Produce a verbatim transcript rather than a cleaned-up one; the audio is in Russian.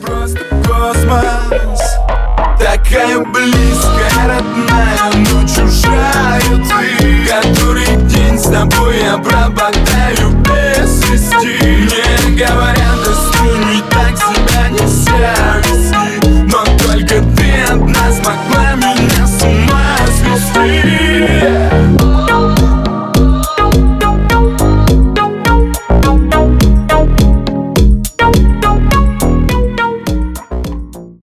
просто космос. Такая близкая, родная, но чужая ты. Который день с тобой я пропадаю без вести. Мне говорят, да с ними так себя нельзя.